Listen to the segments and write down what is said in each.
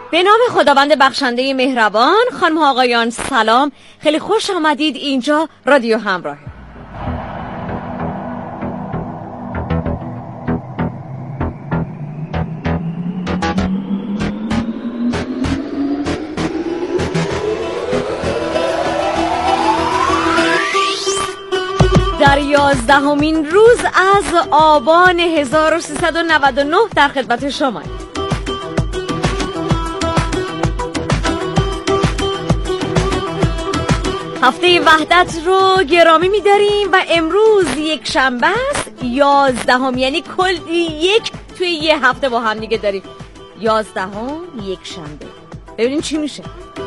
به نام خداوند بخشنده مهربان. خانم ها آقایان سلام، خیلی خوش آمدید. اینجا رادیو همراهه. در 11مین روز از آبان 1399 در خدمت شما. هفته وحدت رو گرامی می‌داریم و امروز یک شنبه است، 11ام، یعنی کل یک توی یه هفته با هم دیگه داریم. 11ام یک شنبه، ببینیم چی میشه.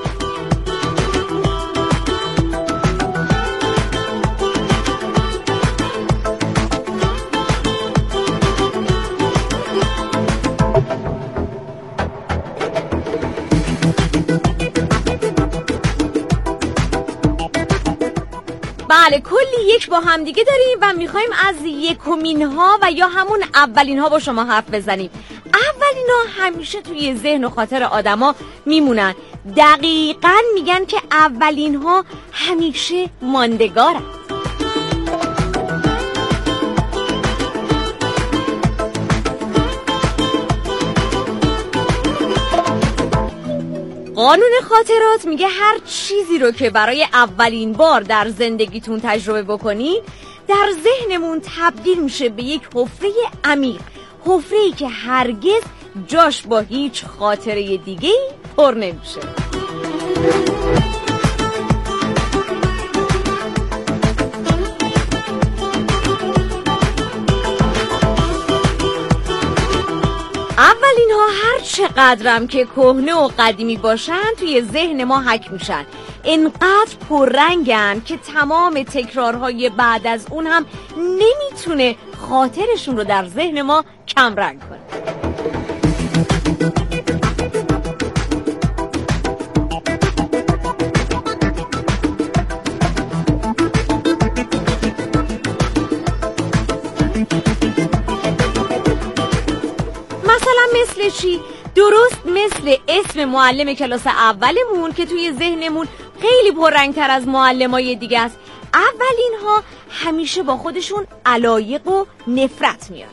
بله، کلی یک با هم دیگه داریم و میخوایم از یکمین ها و یا همون اولین ها با شما حرف بزنیم. اولین ها همیشه توی ذهن و خاطر آدما میمونن. دقیقاً میگن که اولین ها همیشه ماندگارن. قانون خاطرات میگه هر چیزی رو که برای اولین بار در زندگیتون تجربه بکنین در ذهنمون تبدیل میشه به یک حفره عمیق، حفره‌ای که هرگز جاش با هیچ خاطره دیگه‌ای پر نمیشه. اولین ها هر چقدرم که کهنه و قدیمی باشن توی ذهن ما حک میشن. اینقدر پررنگن که تمام تکرارهای بعد از اون هم نمیتونه خاطرشون رو در ذهن ما کم رنگ کنه. مثل چی؟ درست مثل اسم معلم کلاس اولمون که توی ذهنمون خیلی پررنگتر از معلمای دیگه است. اولین ها همیشه با خودشون علایق و نفرت میارن.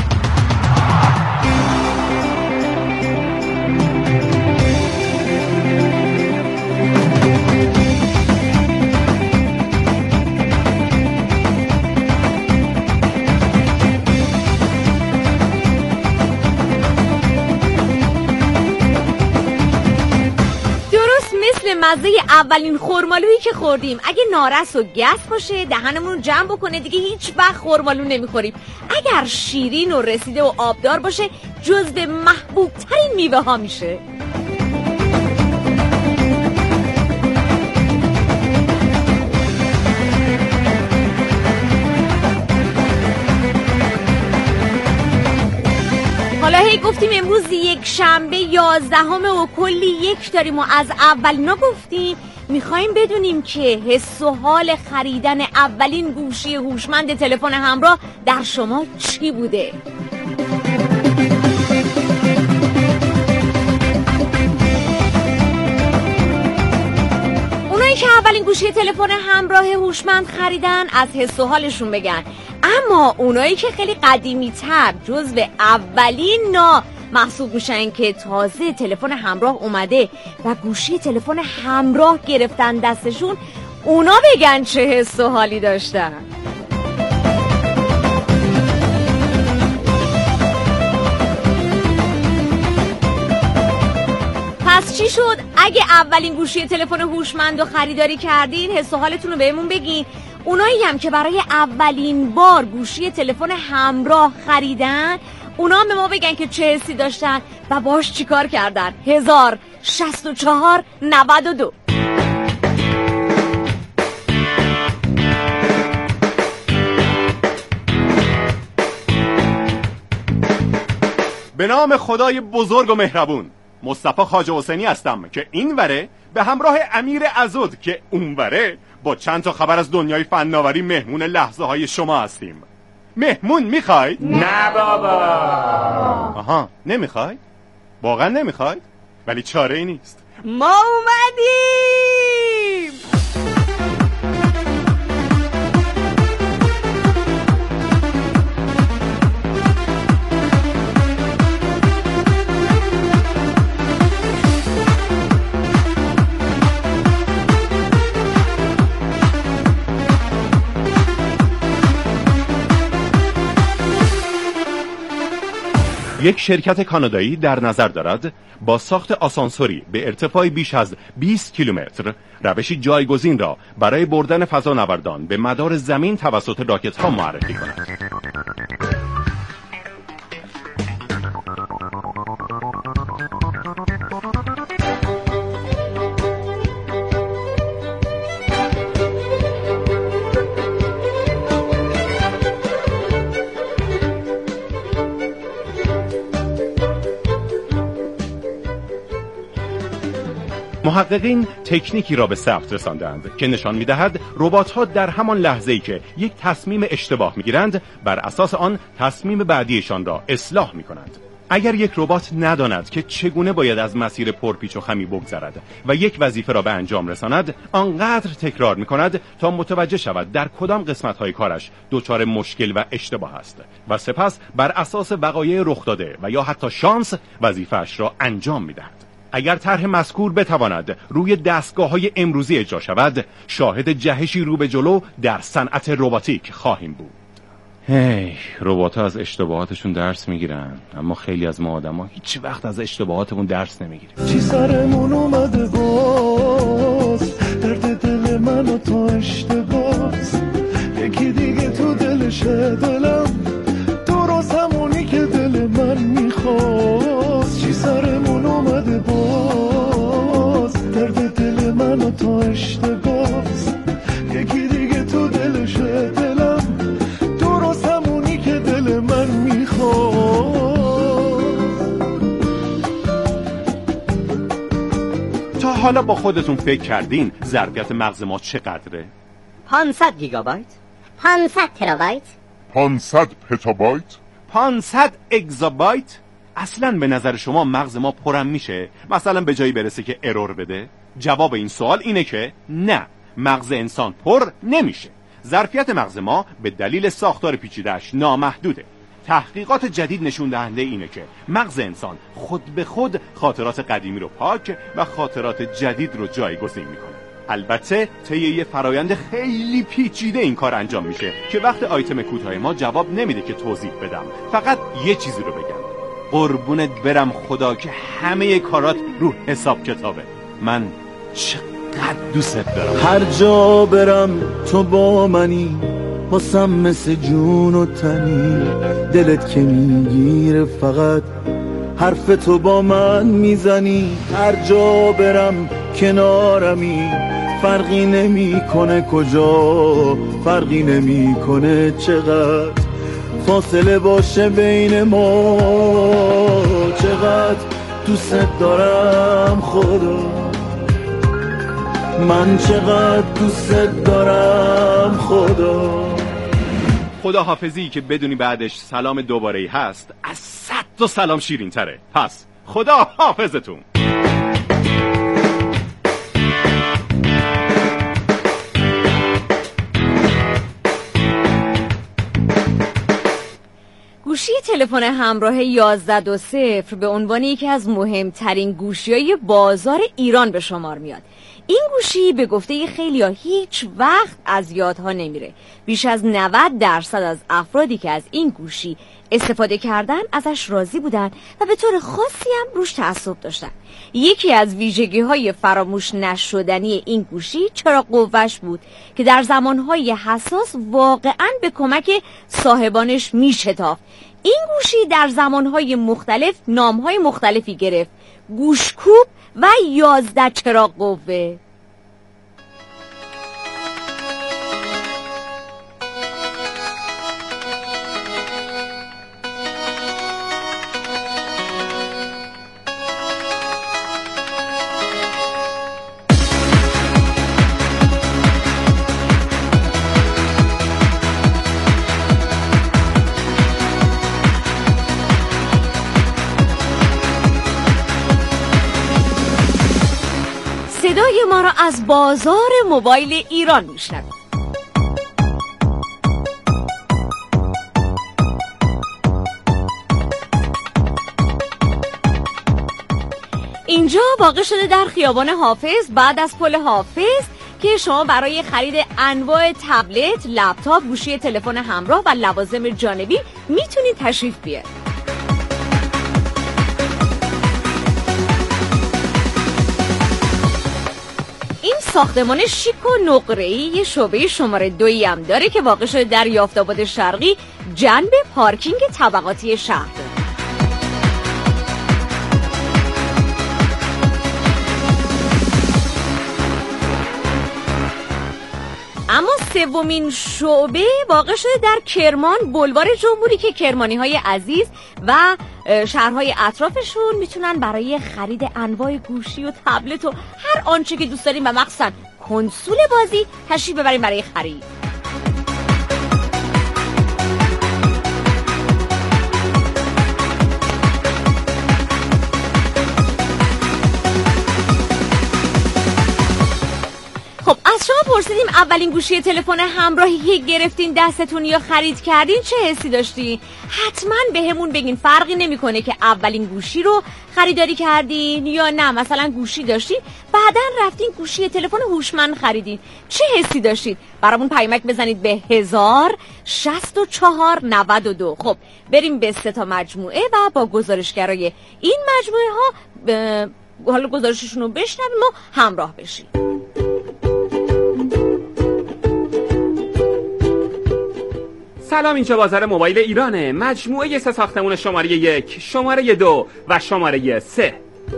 مزه اولین خرمالویی که خوردیم، اگه نارس و گس باشه دهنمون رو جمع بکنه دیگه هیچ وقت خرمالو نمیخوریم. اگر شیرین و رسیده و آبدار باشه جزو محبوب ترین میوه ها میشه. حالا هی گفتیم امروز یک شنبه 11ام و کلی یک داریم و از اولینا گفتیم. میخوایم بدونیم که حس و حال خریدن اولین گوشی هوشمند تلفن همراه در شما چی بوده؟ اونایی که اولین گوشی تلفن همراه هوشمند خریدن از حس و حالشون بگن. اما اونایی که خیلی قدیمی تر جزو اولین محسوب میشن که تازه تلفن همراه اومده و گوشی تلفن همراه گرفتن دستشون، اونا بگن چه حس و حالی داشتن. پس چی شد؟ اگه اولین گوشی تلفن هوشمند رو خریداری کردین حس و حالتون رو بهمون بگین. اونایی هم که برای اولین بار گوشی تلفن همراه خریدن اونا به ما بگن که چه حسی داشتن و باش چیکار کردن. 106492. به نام خدای بزرگ و مهربون، مصطفی خواجه حسینی هستم که این وره به همراه امیر عضد که اون وره با چند تا خبر از دنیای فناوری مهمون لحظه های شما هستیم. مهمون میخواید؟ نه بابا. آها، نمیخواید؟ واقعا نمیخواید؟ ولی چاره ای نیست. ما اومدیم. یک شرکت کانادایی در نظر دارد با ساخت آسانسوری به ارتفاع بیش از 20 کیلومتر روشی جایگزین را برای بردن فضانوردان به مدار زمین توسط راکت‌ها معرفی کند. محققین تکنیکی را به ثبت رساندند که نشان می‌دهد ربات‌ها در همان لحظه‌ای که یک تصمیم اشتباه می‌گیرند بر اساس آن تصمیم بعدیشان را اصلاح می‌کنند. اگر یک ربات نداند که چگونه باید از مسیر پرپیچ و خمی بگذرد و یک وظیفه را به انجام رساند، آنقدر تکرار می‌کند تا متوجه شود در کدام قسمت‌های کارش دچار مشکل و اشتباه است و سپس بر اساس وقایع رخ داده و یا حتی شانس وظیفه‌اش را انجام می‌دهد. اگر طرح مذکور بتواند روی دستگاه‌های امروزی اجرا شود، شاهد جهشی رو به جلو در صنعت رباتیک خواهیم بود. ربات‌ها از اشتباهاتشون درس میگیرن، اما خیلی از ما آدم‌ها هیچ وقت از اشتباهاتمون درس نمیگیریم. چی سرمون اومده باز، درد دل من و تو اشتباس، یکی دیگه تو دلشه دلم، درست همونی که دل من میخواست. چی سرمون اومده باز، درد دل من و تو اشتباس، یکی دیگه تو دلشه دلم، درست همونی که دل من میخواست. تا حالا با خودتون فکر کردین ظرفیت مغز ما چقدره؟ 500 گیگابایت، 500 ترابایت، 500 پتابایت، 500 اگزابایت. اصلا به نظر شما مغز ما پرم میشه مثلا به جایی برسه که ارور بده؟ جواب این سوال اینه که نه، مغز انسان پر نمیشه. ظرفیت مغز ما به دلیل ساختار پیچیده‌اش نامحدوده. تحقیقات جدید نشون دهنده اینه که مغز انسان خود به خود خاطرات قدیمی رو پاک و خاطرات جدید رو جایگزین میکنه. البته طی یه فرایند خیلی پیچیده این کار انجام میشه که وقت آیتم کوتاه ما جواب نمیده که توضیح بدم. فقط یه چیزی رو بگم، قربونت برم خدا که همه کارات رو حساب کتابه. من چقدر دوست دارم. هر جا برم تو با منی، واسم مثل جون و تنی، دلت که میگیره فقط حرف تو با من میزنی. هر جا برم کنارمی، فرقی نمیکنه کجا، فرقی نمیکنه چقدر فاصله باشه بین ما. چقدر دوست دارم خدا، من چقدر دوست دارم خدا. خداحافظی که بدونی بعدش سلام دوباره‌ای هست از 100 تا سلام شیرین تره. پس خدا حافظتون. گوشی تلفن همراه 1120 به عنوان یکی از مهمترین گوشی‌های بازار ایران به شمار میاد. این گوشی به گفته خیلی‌ها هیچ وقت از یادها نمیره. بیش از 90% از افرادی که از این گوشی استفاده کردن ازش راضی بودن و به طور خاصی هم روش تعصب داشتن. یکی از ویژگی‌های فراموش نشدنی این گوشی چراغ قوه‌اش بود که در زمان‌های حساس واقعاً به کمک صاحبانش میشتافت. این گوشی در زمان‌های مختلف نام‌های مختلفی گرفت: گوشکوب و 11 چراغ قوه. را از بازار موبایل ایران میشنوید. اینجا واقع شده در خیابان حافظ بعد از پل حافظ که شما برای خرید انواع تبلت، لپتاپ، گوشی تلفن همراه و لوازم جانبی میتونید تشریف بیارید. این ساختمان شیک و نقره‌ای یه شعبه شماره 2 هم داره که واقع شده در یافت‌آباد شرقی جنب پارکینگ طبقاتی شهر. اما سومین شعبه واقع شده در کرمان بلوار جمهوری که کرمانی‌های عزیز و شهرهای اطرافشون میتونن برای خرید انواع گوشی و تبلت و هر آنچه که دوست داریم و مخصوصا کنسول بازی تشریف ببریم برای خرید. خب از شما پرسیدیم اولین گوشی تلفن همراهی که گرفتین دستتون یا خرید کردین چه حسی داشتین؟ حتما بهمون بگین. فرقی نمیکنه که اولین گوشی رو خریداری کردین یا نه مثلا گوشی داشتین بعدن رفتین گوشی تلفن هوشمند خریدین، چه حسی داشتید؟ برامون پیامک بزنید به 106492. خب بریم به 3 تا مجموعه و با گزارشگرای این مجموعه ها حالا گزارششون رو بشنویم و همراه بشیم. سلام، اینجا بازار موبایل ایرانه. مجموعه 3 ساختمون شماره 1، شماره 2 و شماره 3.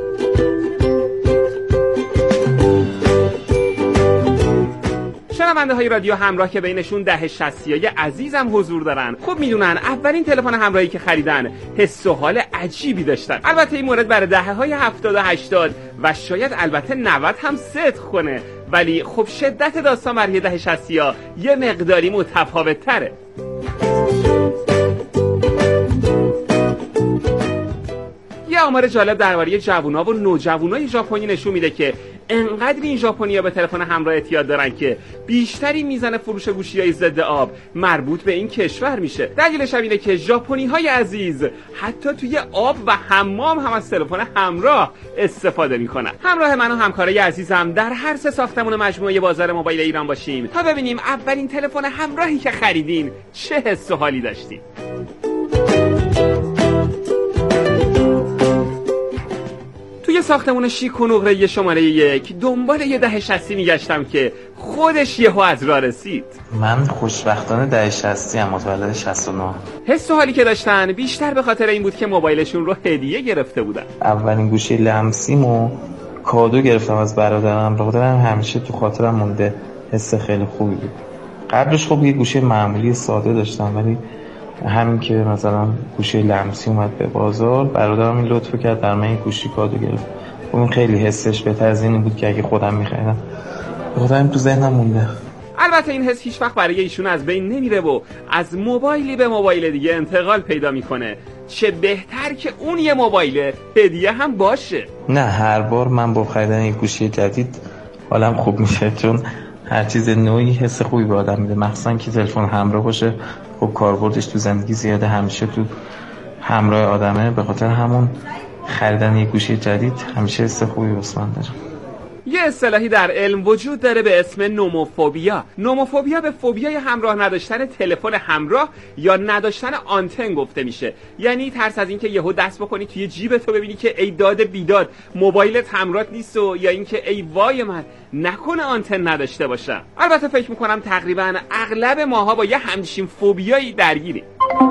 شنونده های رادیو همراه که بینشون 1060های عزیزم حضور دارن خوب میدونن اولین تلفن همراهی که خریدن حس و حال عجیبی داشتن. البته این مورد برای دهه‌های 70 و 80 و شاید البته 90 هم صدق کنه، ولی خب شدت داستان برای 1060ها یه مقداری متفاوت تره. یه آمار جالب درباره جوونا و نوجوانای ژاپنی نشون میده که انقدر این ژاپنی‌ها به تلفن همراه اعتیاد دارن که بیشتری میزان فروش گوشی‌های ضد آب مربوط به این کشور میشه. دلیلش اینه که ژاپنی‌های عزیز حتی توی آب و حمام هم از تلفن همراه استفاده میکنن. همراه من و همکارای عزیزم در هر 3 ساختمون مجموعه بازار موبایل ایران باشیم تا ببینیم اولین تلفن همراهی که خریدین چه حس و حالی داشتین. توی ساختمون شیک و نقره‌ای شماره 1 دنبال یه 1060 میگشتم که خودش یهو از راه رسید. من خوشبختانه 1060 ام، متولد 69. حس و حالی که داشتن بیشتر به خاطر این بود که موبایلشون رو هدیه گرفته بودن. اولین گوشی لمسیمو کادو گرفتم از برادرم همیشه تو خاطرم مونده. حس خیلی خوبی بود. قبلش خب یه گوشی معمولی ساده داشتم، ولی همین که مثلا گوشی لمسی اومد به بازار برادرم این لطفو کرد در من این گوشی کادو گرفت. اون خیلی حسش بهتر از این بود که اگه خودم می‌خریدم. خودم تو ذهنم مونده. البته این حس هیچ وقت برای ایشون از بین نمیره و از موبایلی به موبایل دیگه انتقال پیدا میکنه. چه بهتر که اون یه موبایل هدیه هم باشه. نه، هر بار من با خریدن این گوشی جدید حالم خوب میشه، چون هر چیز نوعی حس خوبی به آدم میده، مخصوصا که تلفن همراه باشه. خب کاربردش تو زندگی زیاده، همیشه تو همراه آدمه. به خاطر همون خریدن یه گوشی جدید همیشه حس خوبی واسه من داره. یه اصطلاحی در علم وجود داره به اسم نوموفوبیا. نوموفوبیا به فوبیای همراه نداشتن تلفن همراه یا نداشتن آنتن گفته میشه. یعنی ترس از اینکه یهو دست بکنی توی جیبت و ببینی که ای داد بیداد موبایلت همراهت نیست، و یا اینکه ای وای من نکنه آنتن نداشته باشم. البته فکر میکنم تقریبا اغلب ماها با یه همچین فوبیایی درگیریم.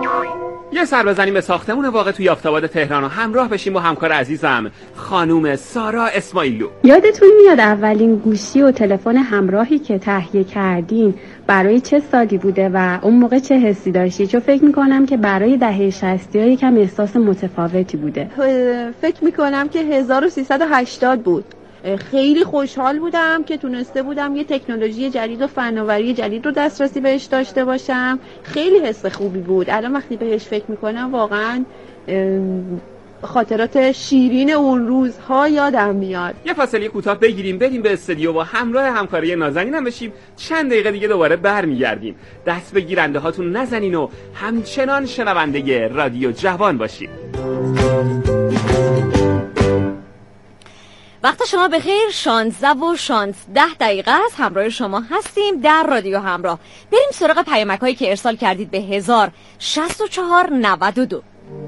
یه سر بزنیم به ساختمون واقع توی یافت‌آباد تهران و همراه بشیم با همکار عزیزم خانوم سارا اسماعیلو. یادتون میاد اولین گوشی و تلفن همراهی که تهیه کردین برای چه سالی بوده و اون موقع چه حسی داشتی؟ چون فکر میکنم که برای دهه 60 ها یکم احساس متفاوتی بوده. فکر میکنم که 1380 بود. خیلی خوشحال بودم که تونسته بودم یه تکنولوژی جدید و فناوری جدید رو دسترسی بهش داشته باشم. خیلی حس خوبی بود. الان وقتی بهش فکر میکنم واقعا خاطرات شیرین اون روزها یادم میاد. یه فاصله کوتاه بگیریم، بریم به استودیو و همراه همکاری نازنینم بشیم. چند دقیقه دیگه دوباره برمیگردیم. دست به گیرنده هاتون نزنین و همچنان شنونده رادیو جوان باشید. وقت شما بخیر. 16 و 16 دقیقه است. همراه شما هستیم در رادیو همراه. بریم سراغ پیامک‌هایی که ارسال کردید به 106492.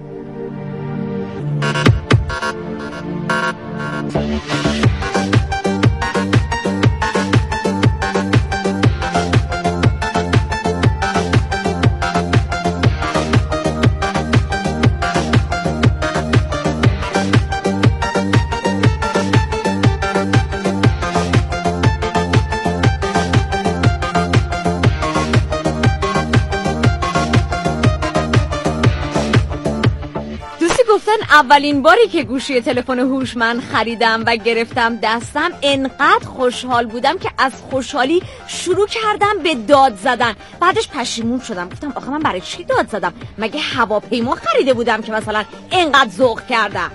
اولین باری که گوشی تلفن هوشمند خریدم و گرفتم دستم انقدر خوشحال بودم که از خوشحالی شروع کردم به داد زدن. بعدش پشیمون شدم، گفتم آخه من برای چی داد زدم؟ مگه هواپیما خریده بودم که مثلا انقدر ذوق کردم؟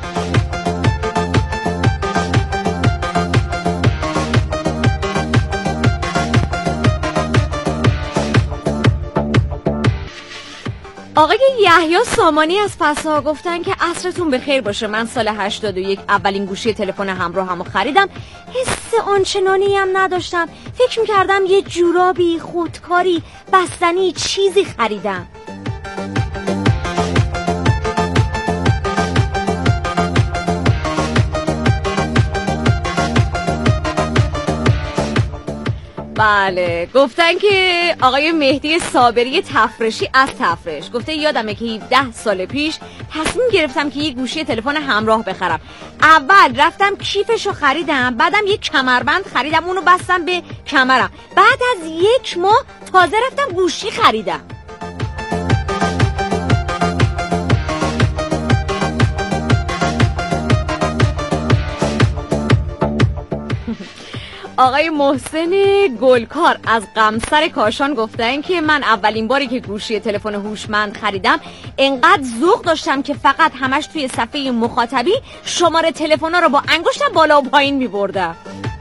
آقای یحیی سامانی از فسا گفتن که عصرتون بخیر باشه. من سال 81 اولین گوشی تلفن همراهمو خریدم. حس آنچنانی هم نداشتم. فکر می‌کردم یه جورابی، خودکاری، بستنی چیزی خریدم. بله، گفتن که آقای مهدی صابری تفرشی از تفرش گفته یادمه که 17 سال پیش تصمیم گرفتم که یه گوشی تلفن همراه بخرم. اول رفتم کیفشو خریدم، بعدم یه کمربند خریدم، اونو بستم به کمرم. بعد از 1 ماه تازه رفتم گوشی خریدم. آقای محسن گلکار از قمصر کاشان گفتن که من اولین باری که گوشی تلفن هوشمند خریدم انقدر ذوق داشتم که فقط همش توی صفحه مخاطبی شماره تلفن‌ها رو با انگشتم بالا و پایین می‌بردم.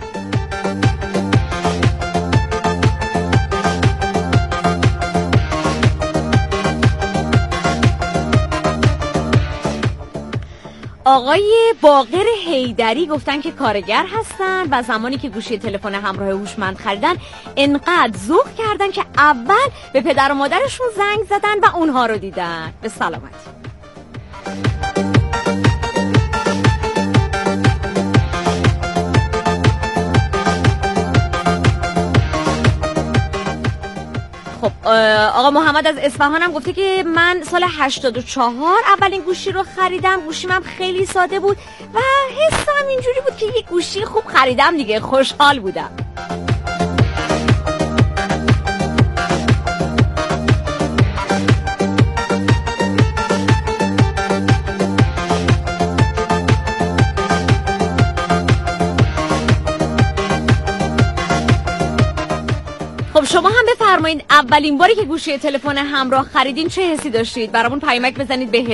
آقای باقر حیدری گفتن که کارگر هستن و زمانی که گوشی تلفن همراه هوشمند خریدن انقدر ذوق کردن که اول به پدر و مادرشون زنگ زدن و اونها رو دیدن. به سلامتی. خب آقا محمد از اصفهان هم گفته که من سال 84 اولین گوشی رو خریدم. گوشیم هم خیلی ساده بود و حسم اینجوری بود که یک گوشی خوب خریدم دیگه. خوشحال بودم. خب شما هم بفرمایید اولین باری که گوشی تلفن همراه خریدین چه حسی داشتید؟ برامون پیامک بزنید به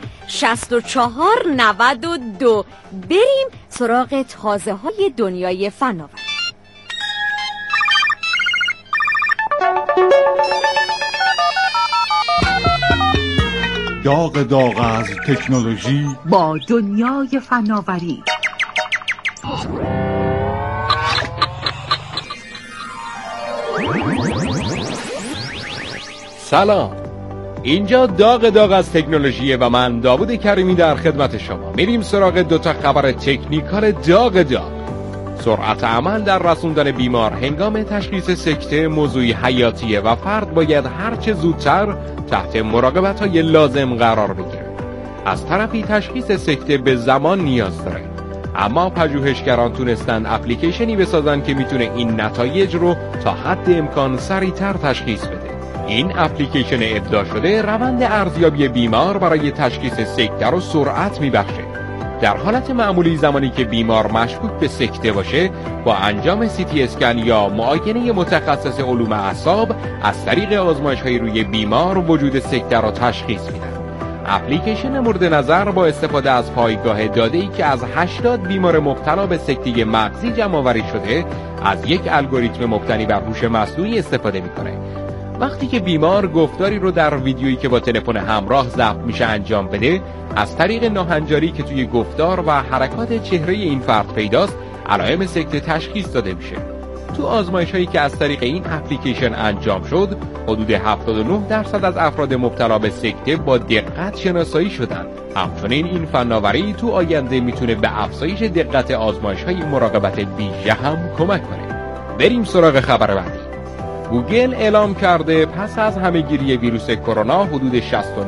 106492. بریم سراغ تازه های دنیای فناوری. داغ از تکنولوژی با دنیای فناوری. سلام، اینجا داغ از تکنولوژی و من داوود کریمی در خدمت شما. میریم سراغ 2 خبر تکنیکال داغ. سرعت عمل در رسوندن بیمار هنگام تشخیص سکته موضوعی حیاتیه و فرد باید هرچه زودتر تحت مراقبت‌های لازم قرار بگیره. از طرفی تشخیص سکته به زمان نیاز داره، اما پژوهشگران تونستن اپلیکیشنی بسازن که میتونه این نتایج رو تا حد امکان سریعتر تشخیص بده. این اپلیکیشن ابداع شده روند ارزیابی بیمار برای تشخیص سکته رو سرعت میبخشه. در حالت معمولی زمانی که بیمار مشکوک به سکته باشه، با انجام CT اسکن یا معاینه متخصص علوم اعصاب از طریق آزمایش‌های روی بیمار وجود سکته را تشخیص میدن. اپلیکیشن مورد نظر با استفاده از پایگاه داده‌ای که از 80 بیمار مبتلا به سکته مغزی جمع‌آوری شده، از یک الگوریتم مبتنی بر هوش مصنوعی استفاده می‌کنه. وقتی که بیمار گفتاری رو در ویدیویی که با تلفن همراه ضبط میشه انجام بده، از طریق ناهنجاری که توی گفتار و حرکات چهره این فرد پیداست، علائم سکته تشخیص داده میشه. تو آزمایش‌هایی که از طریق این اپلیکیشن انجام شد، حدود 79% از افراد مبتلا به سکته با دقت شناسایی شدند. همچنین این فناوری تو آینده میتونه به افزایش دقت آزمایش‌های مراقبت ویژه هم کمک کنه. بریم سراغ خبر بعدی. گوگل اعلام کرده پس از همه‌گیری ویروس کرونا حدود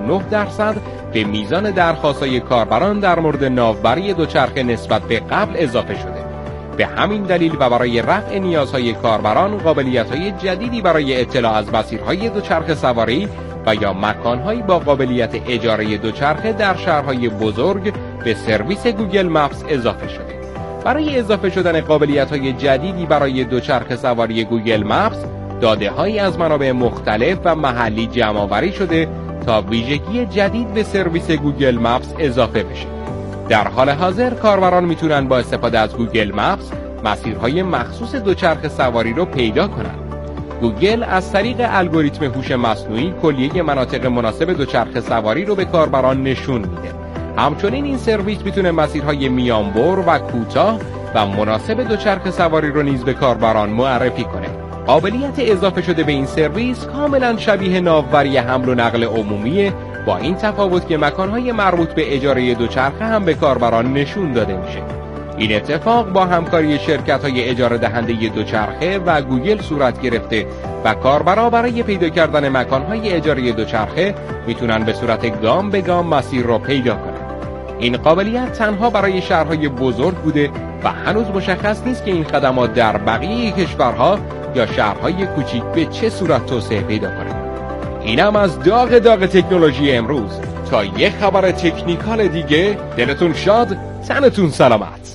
69% به میزان درخواست‌های کاربران در مورد ناوبری دوچرخه نسبت به قبل اضافه شده. به همین دلیل و برای رفع نیازهای کاربران، قابلیت‌های جدیدی برای اطلاع از مسیرهای دوچرخه سواری و یا مکان‌هایی با قابلیت اجاره دوچرخه در شهرهای بزرگ به سرویس گوگل مپس اضافه شده. برای اضافه شدن قابلیت‌های جدیدی برای دوچرخه سواری گوگل مپس، داده‌هایی از منابع مختلف و محلی جمع‌آوری شده تا ویژگی جدید به سرویس گوگل مپس اضافه بشه. در حال حاضر کاربران میتونن با استفاده از گوگل مپس مسیرهای مخصوص دوچرخه سواری رو پیدا کنن. گوگل از طریق الگوریتم هوش مصنوعی کلیه مناطق مناسب دوچرخه سواری رو به کاربران نشون میده. همچنین این سرویس میتونه مسیرهای میانبر و کوتاه و مناسب دوچرخه سواری رو نیز به کاربران معرفی کنه. قابلیت اضافه شده به این سرویس کاملا شبیه ناوبری حمل و نقل عمومیه، با این تفاوت که مکانهای مربوط به اجاره دوچرخه هم به کاربران نشون داده میشه. این اتفاق با همکاری شرکت‌های اجاره دهنده دوچرخه و گوگل صورت گرفته و کاربرا برای پیدا کردن مکانهای اجاره دوچرخه میتونن به صورت گام به گام مسیر رو پیدا کنن. این قابلیت تنها برای شهرهای بزرگ بوده و هنوز مشخص نیست که این خدمات در بقیه کشورها یا شهرهای کوچیک به چه صورت توسعه پیدا کنه. اینم از داغ تکنولوژی امروز. تا یه خبر تکنیکال دیگه، دلتون شاد، تنتون سلامت.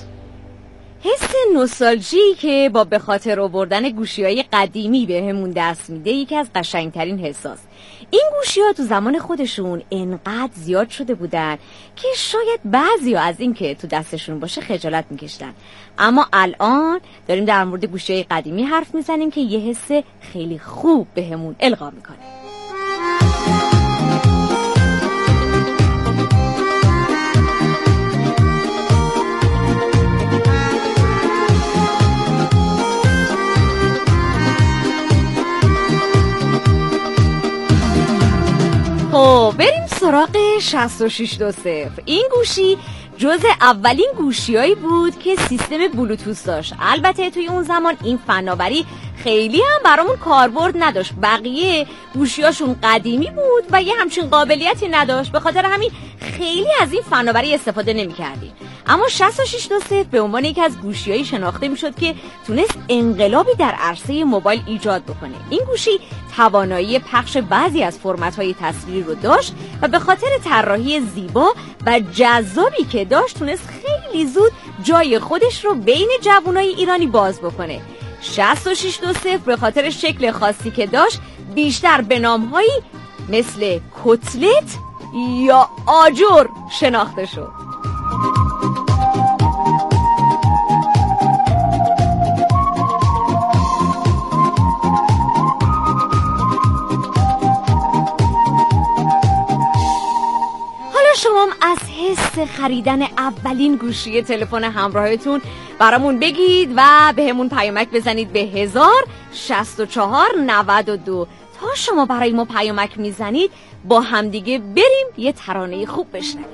حس نوستالژی که با به خاطر آوردن گوشی‌های قدیمی بهمون دست میده یکی از قشنگترین حساست. این گوشی‌ها تو زمان خودشون انقدر زیاد شده بودن که شاید بعضیا از این که تو دستشون باشه خجالت میکشتن، اما الان داریم در مورد گوشی‌های قدیمی حرف میزنیم که یه حس خیلی خوب بهمون القا میکنه. بریم سراغ 6620. این گوشی جز اولین گوشیایی بود که سیستم بلوتوث داشت. البته توی اون زمان این فناوری خیلی هم برامون کاربرد نداشت، بقیه گوشیاشون قدیمی بود و یه همچین قابلیتی نداشت، به خاطر همین خیلی از این فناوری استفاده نمی‌کردیم. اما 6620 به عنوان یکی از گوشیایی شناخته میشد که تونست انقلابی در عرصه موبایل ایجاد بکنه. این گوشی توانایی پخش بعضی از فرمت‌های تصویری رو داشت و به خاطر طراحی زیبا و جذابی که داشت تونست خیلی زود جای خودش رو بین جوانای ایرانی باز بکنه. 6620 به خاطر شکل خاصی که داشت بیشتر به نام‌هایی مثل کتلت یا آجر شناخته شد. شما از حس خریدن اولین گوشی تلفن همراهتون برامون بگید و به همون پیامک بزنید به 106492. تا شما برای ما پیامک میزنید با همدیگه بریم یه ترانه خوب بشنویم.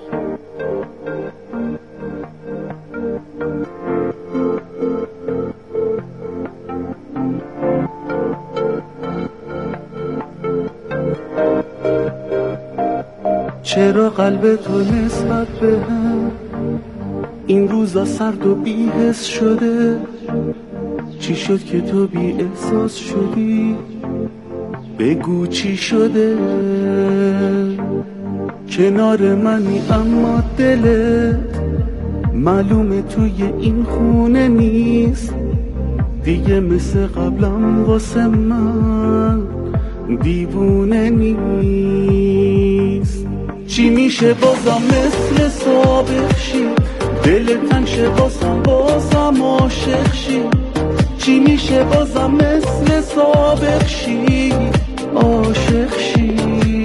چرا قلب تو نسبت به هم این روزا سرد و بی‌حس شده؟ چی شد که تو بی احساس شدی؟ بگو چی شده؟ کنار منی اما دلت معلومه توی این خونه نیست دیگه، مثل قبلم واسه من دیوونه نیست. چی میشه میشه بازم مثل سابق شی، دل تنگ شه بازم عاشق شی. چی میشه بازم مثل سابق شی، عاشق شی.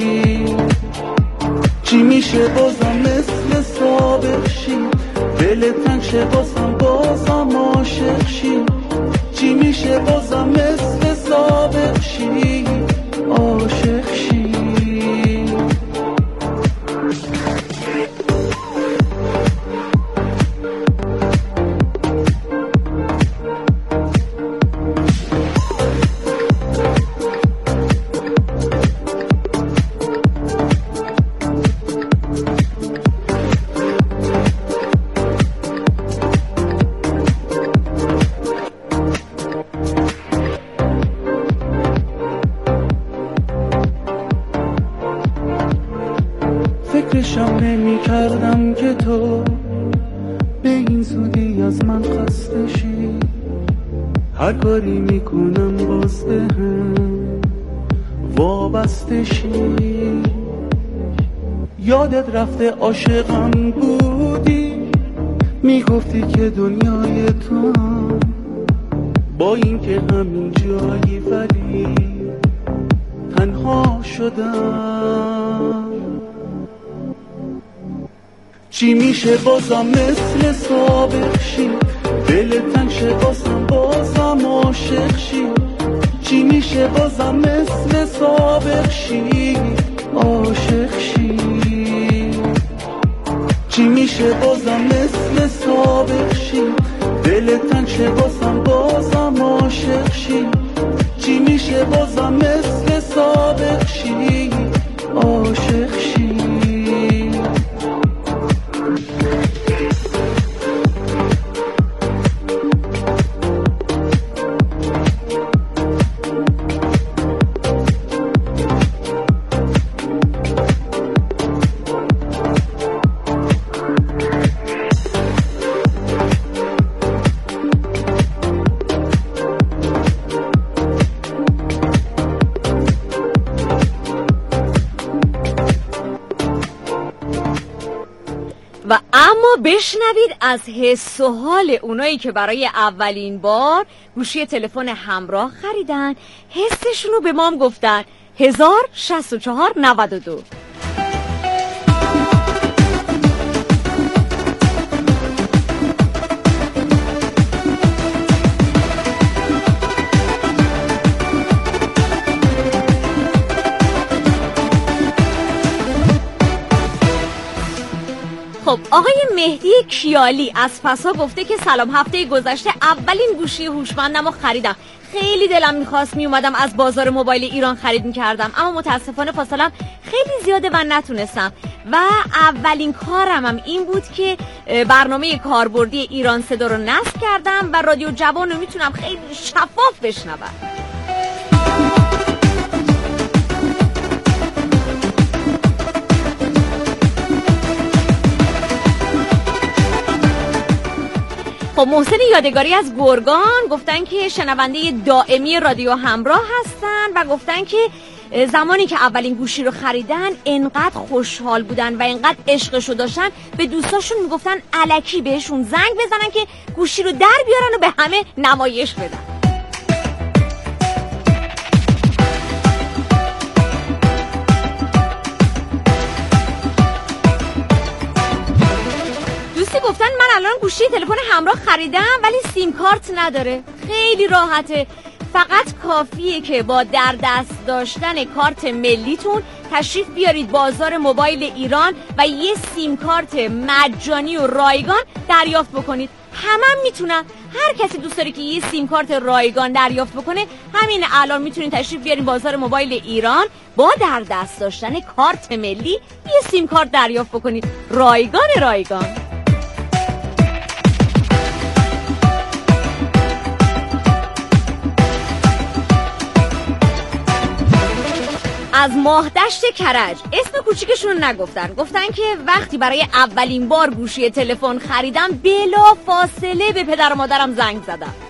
چی میشه بازم مثل سابق شی، دل تنگ شه بازم عاشق شی. چی میشه بازم مثل سابق شی، عاشق شی. فکرشم نمی کردم که تو به این زودی از من خسته شی. هر کاری میکنم باز به هم وابسته شی. یادت رفته عاشقم بودی، میگفتی که دنیای تو با این که همین جایی ولی تنها شدم. چی میشه بازم مثل سابق شی، دل تنگ شه بازم عاشق شی. چی میشه بازم مثل سابق شی، عاشق شی. چی میشه بازم مثل سابق شی، دل تنگ شه بازم عاشق شی. چی میشه بازم مثل سابق شی، عاشق شی. و اما بشنوید از حس و حال اونایی که برای اولین بار گوشی تلفن همراه خریدن، حسشونو به مام گفتن. 106492. خب آقای مهدی کیالی از فسا گفته که سلام، هفته گذشته اولین گوشی هوشمندم رو خریدم. خیلی دلم میخواست میومدم از بازار موبایل ایران خرید میکردم، اما متاسفانه فاصلم خیلی زیاده و نتونستم. و اولین کارم هم این بود که برنامه کاربردی ایران صدا رو نصب کردم و رادیو جوان رو میتونم خیلی شفاف بشنوم. خب محسن یادگاری از گرگان گفتن که شنونده دائمی رادیو همراه هستن و گفتن که زمانی که اولین گوشی رو خریدن انقدر خوشحال بودن و انقدر عشقشو داشتن به دوستاشون میگفتن الکی بهشون زنگ بزنن که گوشی رو در بیارن و به همه نمایش بدن. گفتن من الان گوشی تلفن همراه خریدم ولی سیم کارت نداره. خیلی راحته، فقط کافیه که با در دست داشتن کارت ملیتون تشریف بیارید بازار موبایل ایران و یه سیم کارت مجانی و رایگان دریافت بکنید. همه میتونن، هر کسی دوست داره که یه سیم کارت رایگان دریافت بکنه همین الان میتونید تشریف بیارید بازار موبایل ایران با در دست داشتن کارت ملی یه سیم کارت دریافت بکنید. رایگان. از ماهدشت کرج اسم کوچیکشون نگفتن، گفتن که وقتی برای اولین بار گوشی تلفن خریدم بلا فاصله به پدر و مادرم زنگ زدم.